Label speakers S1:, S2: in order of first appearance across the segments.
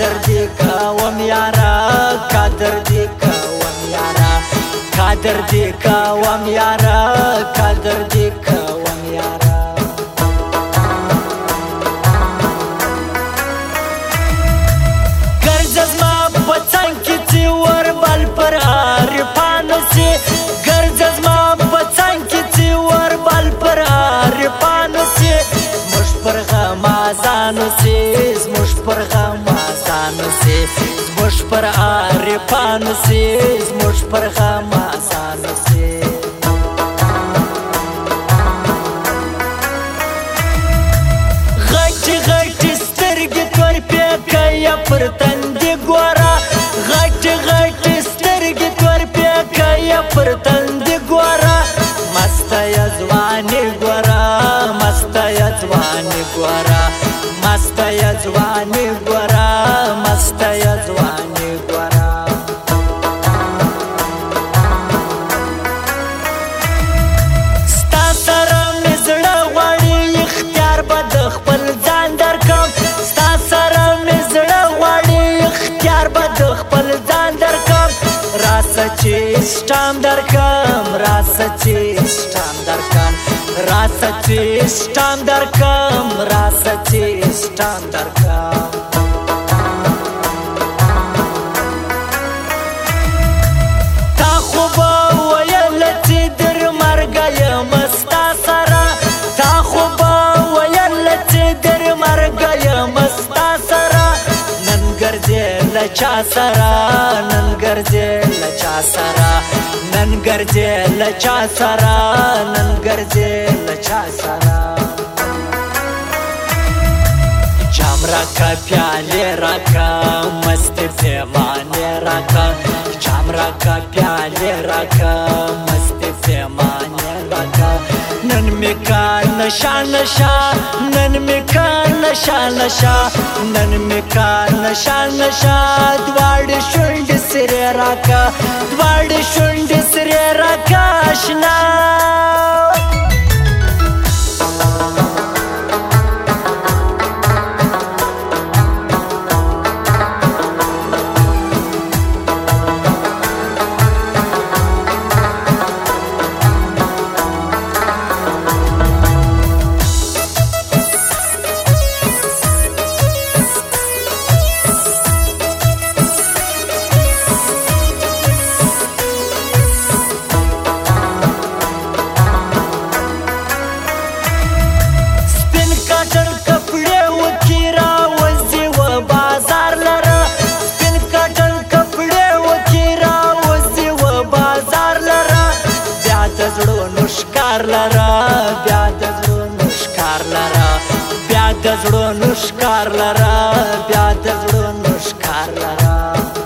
S1: قدر دې کوم یاره قدر دې کوم یاره قدر دې کوم یاره قدر دې کوم یاره ګرځه زما په څنګ کې چې ور بل پر عارفانو سي ګرځه زما په څنګ کې چې ور بل پر عارفانو سي زموږ پر غمازانو سي زموږ پر غمازانو سي زموږ پر عارفانو سي زموږ پر غمازانو سي غټي غټي سترګې تور پیکه پر تندې ګوره غټي غټي سترګې تور پیکه پر تندې ګوره مسته یا ځواني ګوره مسته یا ځواني ګوره مسته یا ځواني ګوره مسته یا ځواني ګوره ستا سره مې زړه غواړي اختیار به د خپل ځان درکړم ستا سره مې زړه غواړي اختیار به د خپل ځان درکړم راسه چې سټام درکړم راسه چې سټام درکړم راسه چې سټام درکړم راسه چې سټام درکړم تا خو به ویل چې در مرګه یم ستا سره تا خو به ویل چې در مرګه یم ستا سره نن ګرځې له چا سره نن ګرځې له چا سره نن ګرځې له چا سره نن ګرځې له چا سره جام راکه پیالې راکه مست پیمانې راکه جام راکه پیالې راکه مست پیمانې راکه نن مې کار نشا نشا نن مې کار نشا نشا نن مې کار نشا نشا دواړې شونډې سرې راکه دواړې شونډې سرې راکه آشنا بیا د زړونو ښکار لره بیا د زړونو ښکار لره بیا د زړونو ښکار لره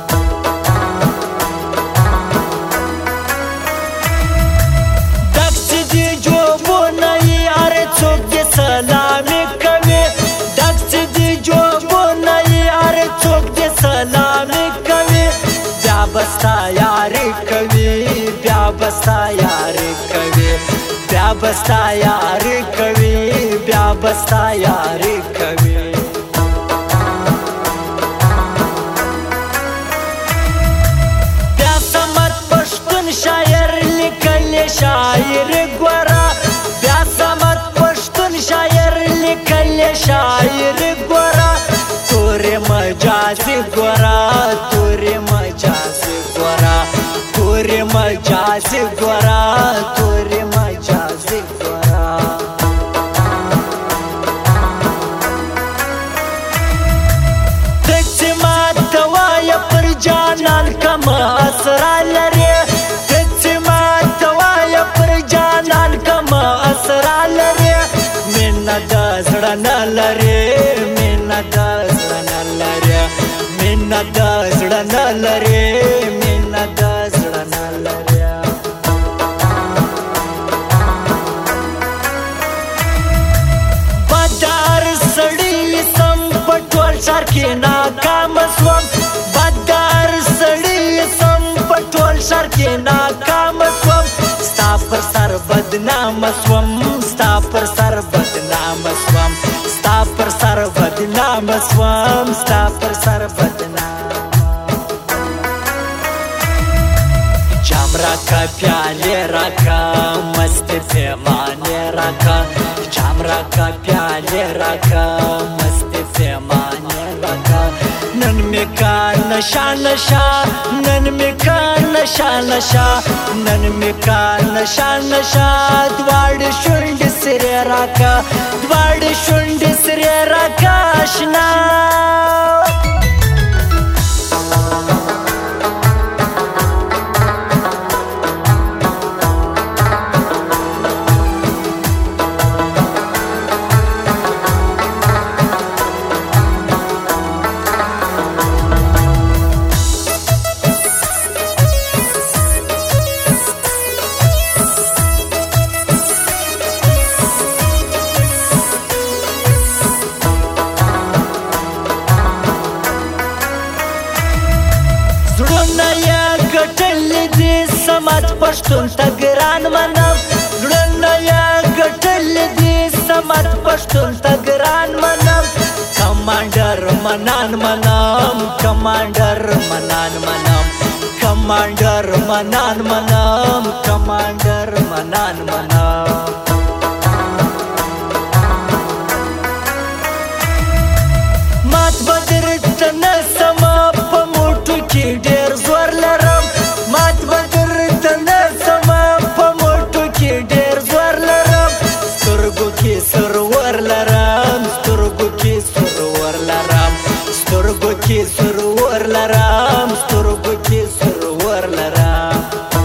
S1: داسې دي جوابونه یې هر څوک دې سلامي کوي داسې دي جوابونه یې هر څوک دې سلامي کوي بیا به ستا یاري کوي بیا به ستا یاري کوي بیا به ستا یاري کوي بیا به ستا یاري کوي بیا صمد پښتون شاعر لیکلی شاعر ګوره بیا صمد پښتون شاعر لیکلی شاعر ګوره تورې مجازي ګوره تورې مجازي ګوره تورې مجازي ګوره تورې مجازي ګوره ته چې ماته وایه پر جانان کومه اسره لرې ته چې ماته وایه پر جانان کومه اسره لرې مینه د زړه نه لرې مینه د زړه نه لرې مینه د زړه نه لرې مینه د زړه نه لرې بدار سړی سم په ټول ښار کې ناکام شوم بدار سړی سم په ټول ښار کې ناکام شوم ستا پر سر بدنام شوم ستا پر سر بدنام شوم ستا پر سر بدنام شوم ستا پر سر بدنامه جام راکا پیاله راکا مست پیمانه راکا جام راکا پیاله راکا مست پیمانه راکا نن میکان نشا نشا نن میکان نشا نشا نن میکان نشا نشا دوار شونډ سره راکا دوار شونډ سره راکا آشنا سمات پښتون ته ګران منم زړه یا ګټل دي سمات پښتون ته ګران منم کمانډر منان منم کمانډر منان منم کمانډر منان منم کمانډر منان منم مات بدر تنه سما په موټو کې ډېر زور لرم مات بدر تنه سما په موټو کې ډېر زور لرم سترګو کې سرور لرم سترګو کې سرور لرم سترګو کې سرور لرم سترګو کې سرور لرم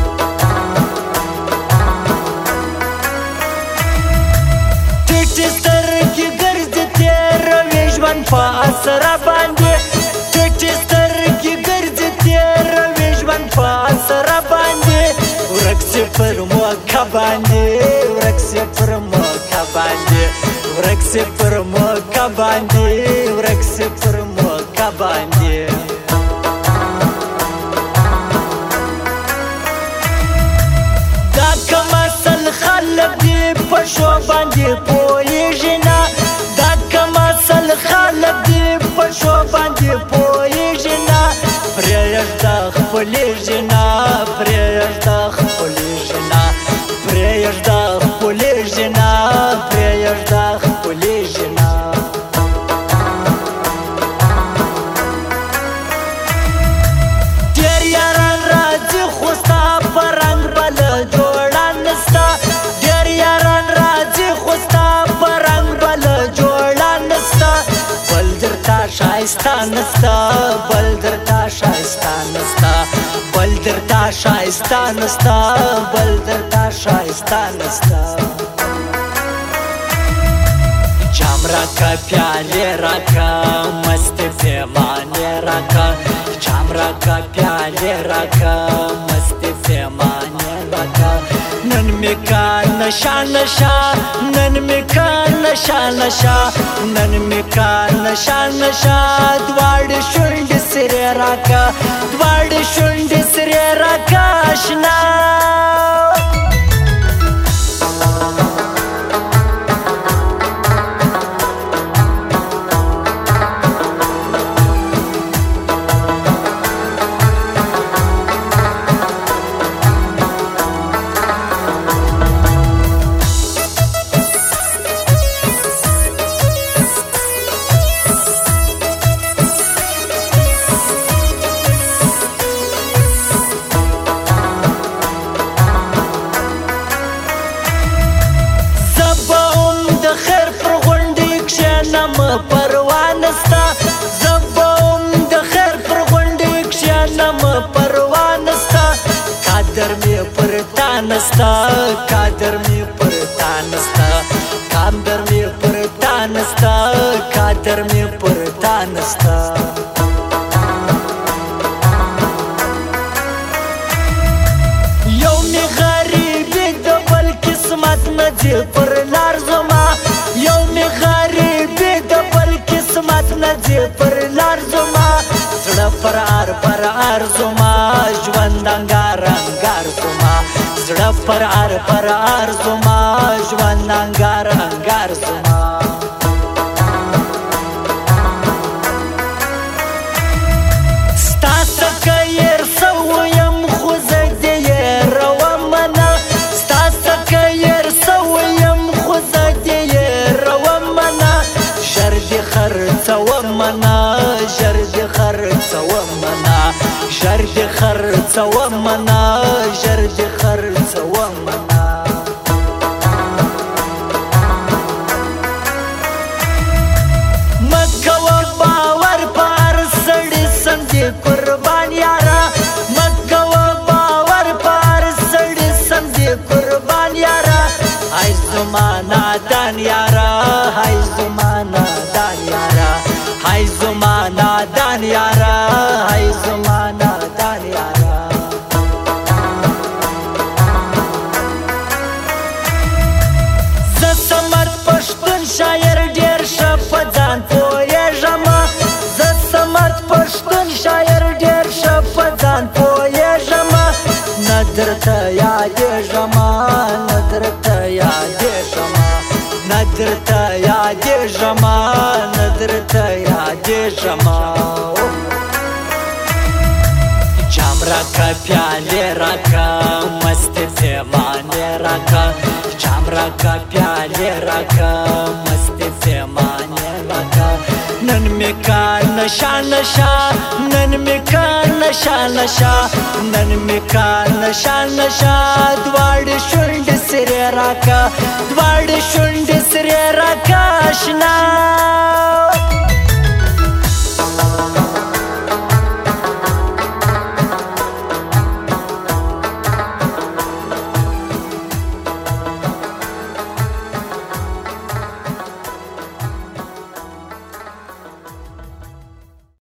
S1: ټیټ سترګې ګرځي تېروي ژوند په اسره باندې ټیټ سترګې ګرځي تېروي ژوند په اسره باندې ورک سي پر موکه باندې ورک سي پر موکه باندې ورک سي پر موکه باندې ورک سي پر موکه باندې دا کوم اصل خلک دي په شو باندې پوهېږي نه دا کوم اصل خلک دي په شو باندې پوهېږي نه پرېږده خپلېږي نه پرېږده خپلېږي نه پرېږده خپلېږي نه پرېږده خپلېږي نه ډېر یاران راځي خو ستا په رنګ بله جوړه نسته ډېر یاران راځي خو ستا په رنګ بله جوړه نسته بل درته ښایسته نسته بل درته ښایسته نسته بل درته ښایسته نسته بل درته ښایسته نسته جام راکا پیاله راکا مست پیمانه راکا جام راکا پیاله راکا مست پیمانه راکا نن میکان نشا نشا نن میکان نشا نشا نن میکان نشا نشا دوار شونډ سره راکا دوار شونډ سره راکا آشنا پروا نستا زبوم د خیر پر غونډې کښېنم پروا نستا قدر مې پر تا نستا قدر مې پر تا نستا قدر مې پر تا نستا قدر مې پر تا نستا یو مې غریبي د بل قسمت نه دی پر لار زما یو مې غریبي د بل قسمت نه دی پر لار زما زړه فرار فرار زما ژوند انګار انګار زما زړه فرار فرار زما ژوند انګار انګار منا ژر دې خرڅوم منا ژر دې خرڅوم منا ژر دې خرڅوم منا مکوه باور په هر سړي سم دې قربان یاره مکوه باور په هر سړي سم دې قربان یاره های زما نادان یاره های زما نادان یاره های زما نادان یاره های زما نادان یاره زه سمت پښتون شاعر ډېر ښه په ځان پوهېږم زه سمت پښتون شاعر ډېر ښه په ځان پوهېږم نه درته یادېږم نه درته یادېږم نه درته یادېږم نه درته یادېږم جام راکه پیالې راکه مستې پیمانې راکه جام راکه پیالې راکه مستې پیمانې راکه نن مې کار نشه نشه نن مې کار نشه نشه نن مې کار نشه نشه دواړې شونډې سرې راکه دواړې شونډې سرې راکه اشنا